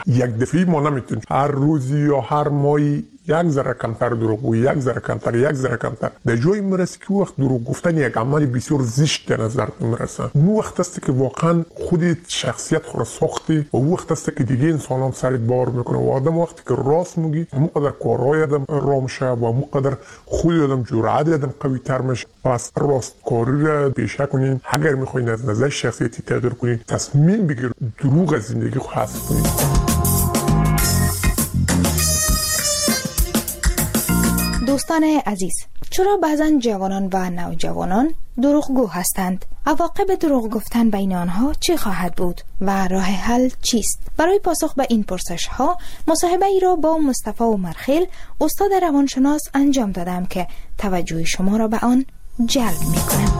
یک دفعی ما نمیتونیم هر روزی یا هر ماهی یک ذره کمتر دروغ گویی، یک ذره کمتر در جایی میرسه که وقت دروغ گفتن یک عمل بسیار زشت در نظر میرسه. اون وقت است که واقعا خودت شخصیت خود ساختی و وقت است که دیگه انسان هم سرت بار میکنه و آدم وقتی که راست میگی همونقدر کارهای آدم رام میشه و همونقدر خود آدم جرأت آدم قوی تر میشه. پس راستکاری را پیشه کنین. اگر میخواین از نظر شخصیتی تغییر کنین تصمیم بگیر دروغ از زندگی خود حذف کنین. دوستان عزیز، چرا بعضن جوانان و نوجوانان دروغگو هستند؟ عواقب دروغ گفتن بین آنها چه خواهد بود و راه حل چیست؟ برای پاسخ به این پرسش ها مصاحبه ای را با مصطفی عمرخیل استاد روانشناس انجام دادم که توجه شما را به آن جلب می کنم.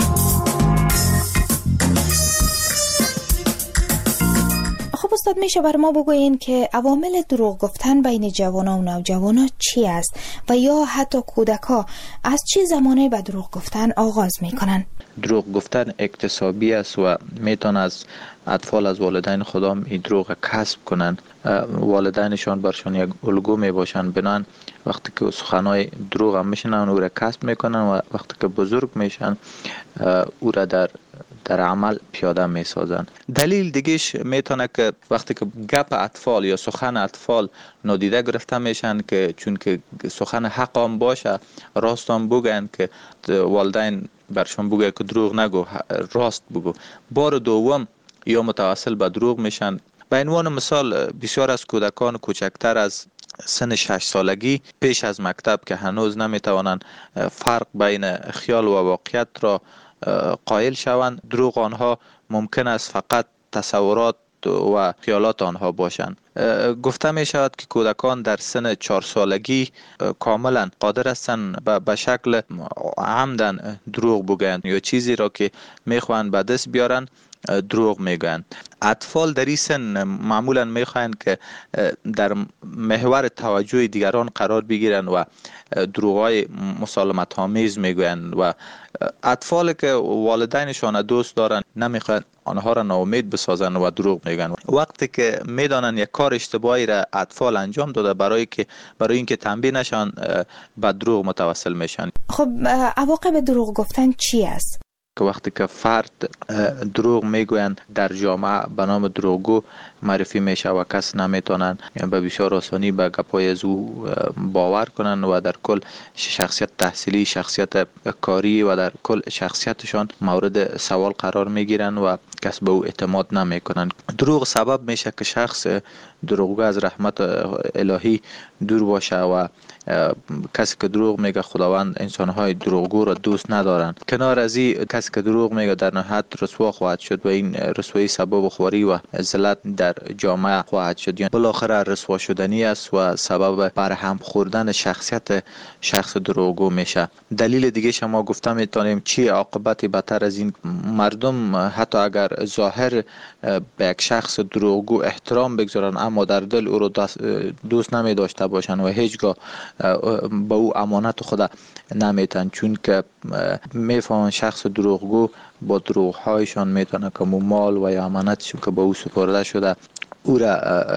خب استاد، میشه بر ما بگوین که عوامل دروغ گفتن بین جوانان و نوجوانان چی است و یا حتی کودک‌ها از چه زمانی به دروغ گفتن آغاز میکنن؟ دروغ گفتن اکتسابی است و میتونه از اطفال از والدین خودم این دروغ کسب کنن. والدینشان برشان یک الگو می باشن، بنان وقتی که سخنهای دروغ هم میشنن او را کسب میکنن و وقتی که بزرگ میشن او را در عمل پیاده می سازن. دلیل دیگهش میتونه که وقتی که گپ اطفال یا سخن اطفال نادیده گرفته میشن که چون که سخن حق هم باشه، راست هم بگن که والدین برشان بگه که دروغ نگو، راست بگو، بار دوم یا متوسل به دروغ میشن. به عنوان مثال بسیار از کودکان کوچکتر از سن 6 سالگی پیش از مکتب که هنوز نمیتوانند فرق بین خیال و واقعیت را قائل شوند، دروغ آنها ممکن است فقط تصورات و خیالات آنها باشند. گفته می شود که کودکان در سن 4 سالگی کاملا قادر هستند به شکل عمدن دروغ بگویند یا چیزی را که میخواهند به دست بیارن دروغ میگن. اطفال در این سن معمولا میخواهند که در محور توجه دیگران قرار بگیرند و دروغای مسالمت آمیز میگویند و اطفال که والدینشان دوست دارند نمیخواهند آنها را ناامید بسازند و دروغ میگن. وقتی که میدانند یک کار اشتباهی را اطفال انجام داده برای اینکه تنبیه نشن به دروغ متوسل میشن. خب عواقب دروغ گفتن چی است؟ که وقتی که فرد دروغ میگویند در جامعه به نام دروغگو معرفی میشه و کس نمیتونن به بسیار آسانی به گپای از او باور کنن و در کل شخصیت تحصیلی، شخصیت کاری و در کل شخصیتشان مورد سوال قرار میگیرن و کس به او اعتماد نمیکنن. دروغ سبب میشه که شخص دروغگو از رحمت الهی دور باشه و کسی که دروغ میگه خداوند انسانهای دروغگو را دوست ندارن. کنار از این کسی که دروغ میگه در نهایت رسوا خواهد شد و این رسوایی سبب خواری و ذلت در جامعه خواهد شد. یعنی بالاخره رسوا شدنی است و سبب برهم خوردن شخصیت شخص دروغگو میشه. دلیل دیگه شما گفته میتونیم چی عاقبتی بدتر از این؟ مردم حتی اگر ظاهر به یک شخص دروغگو احترام بگذارن اما در دل او را دوست نمی داشته باشن و هیچگاه به او امانت خود نمیتن، چون که میفهمن شخص دروغگو با دروغهایشان میتونه که مال و یا امانتشون که به او سپرده شده او را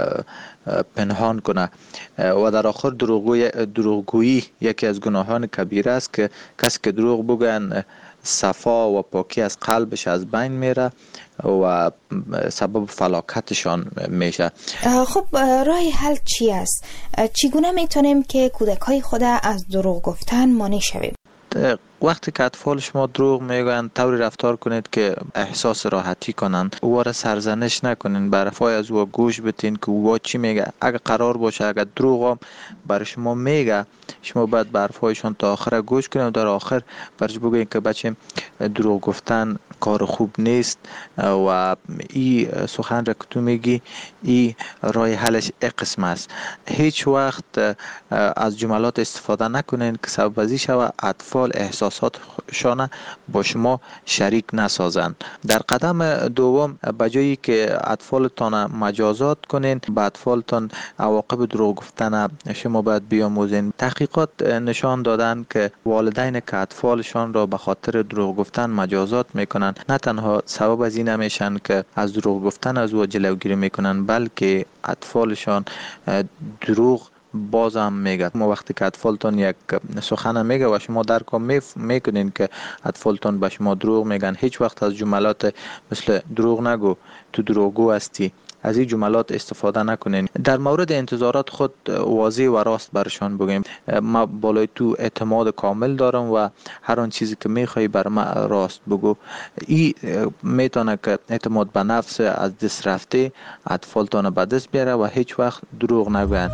پنهان کنه و در آخر دروغگویی یکی از گناهان کبیره است که کسی که دروغ بگن صفا و پاکی از قلبش از بین میره و سبب فلاکتشان میشه. خب راه حل چی است؟ چگونه میتونیم که کودکای خود از دروغ گفتن مانع شویم؟ وقتی که اطفال شما دروغ میگن طوری رفتار کنید که احساس راحتی کنند، او را سرزنش نکنین، به حرفای از او گوش بدین که او چی میگه. اگه قرار باشه اگه دروغ هم برای شما میگه، شما باید به حرفایشان تا آخر گوش کنید و در آخر برش بگوین که بچه دروغ گفتن کار خوب نیست و این سخن را که تو میگی این راه حلش قسم است. هیچ وقت از جملات استفاده نکنین که سبب ازی شود اطفال احساساتشان با شما شریک نسازند. در قدم دوم به جایی که اطفالتان مجازات کنین، به اطفالتان عواقب دروغ گفتن شما باید بیاموزین. تحقیقات نشان دادن که والدین که اطفالشان را به خاطر دروغ گفتن مجازات میکنن میکنن، نه تنها سبب از این میشن که از دروغ گفتن از او جلوگیری میکنن، بلکه اطفالشان دروغ باز هم میگه. ما وقتی که اطفالتون یک سخن میگه و شما درک میکنین که اطفالتون به شما دروغ میگن، هیچ وقت از جملات مثل دروغ نگو، تو دروغگو هستی، از این جملات استفاده نکنین. در مورد انتظارات خود واضح و راست برشان بگیم. ما بالای تو اعتماد کامل دارم و هر آن چیزی که میخوای بر ما راست بگو. این میتونه که اعتماد به نفس از دست رفته اطفالتون به دست بیاره و هیچ وقت دروغ نگویند.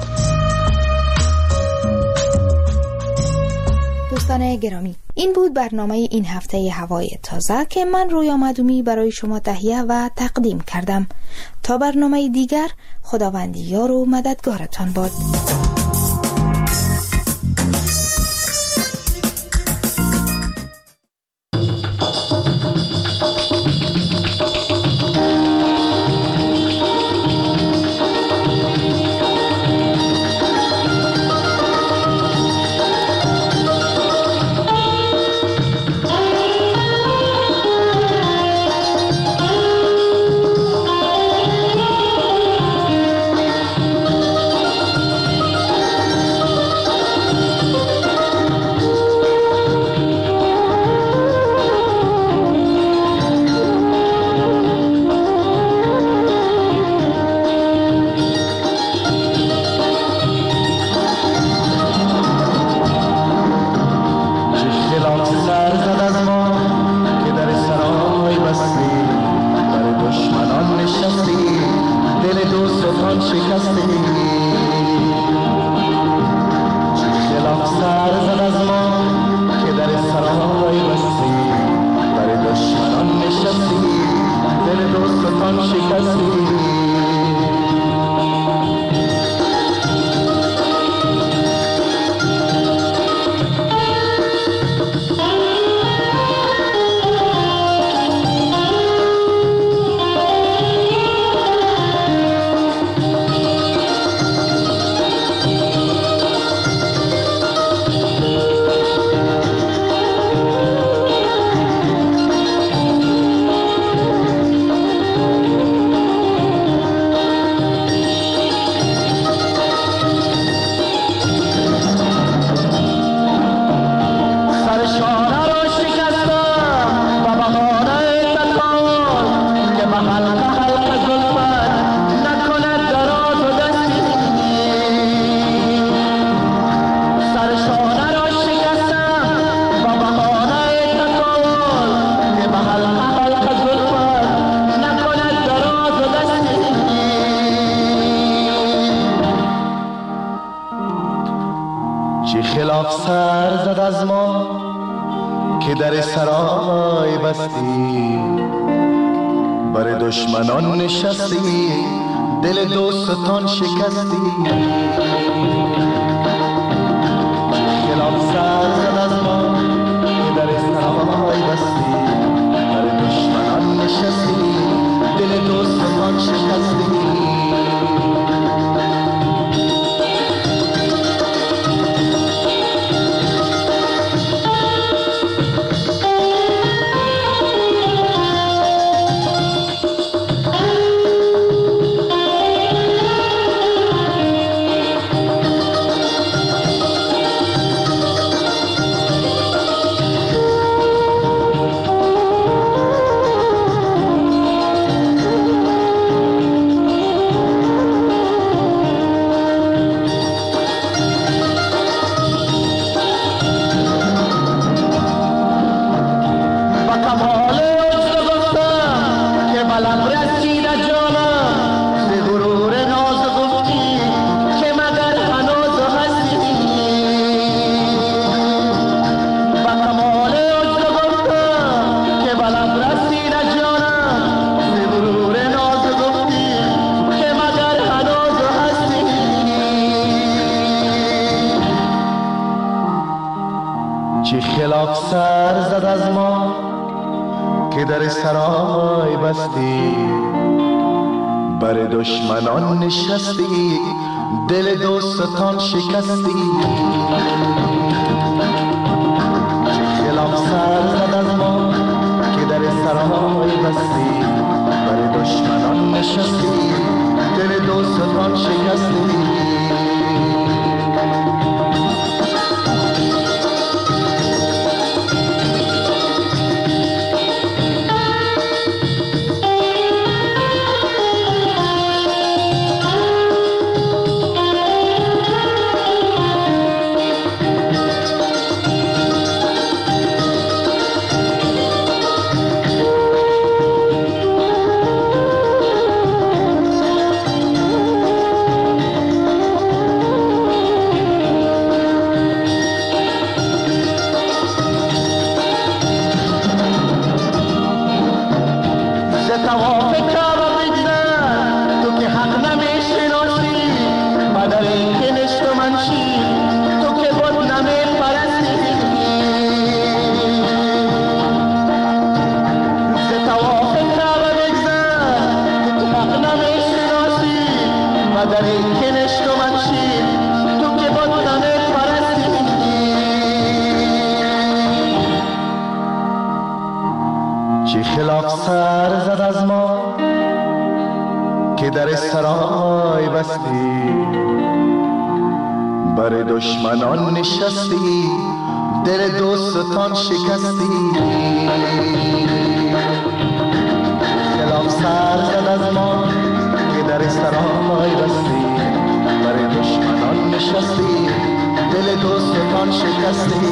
دوستان گرامی، این بود برنامه این هفته هوای تازه که من رویا مدومی برای شما تهیه و تقدیم کردم. تا برنامه دیگر، خداوند یار و مددگارتان باد. خلاف سر زد از ما که در سرای بستی، بر دشمنان نشستی، دل دوستان شکستی. خلاف سر زد از ما که در سرای بستی، بر دشمنان نشستی، دل دوستان شکستی. خلاف سر زد از ما که در سرای بستی، بر دشمنان نشستی، دل دوستان شکستی. خلاف سر زد از ما که در سرای بستی، بر دشمنان نشستی، دل دوستان شکستی. چی خلاف سر زد از ما که در سرای بستی، بر دشمنان نشستی، دل دوستان شکستی. خلاف سر زد از ما که در سرای بستی، بر دشمنان نشستی، دل دوستان شکستی.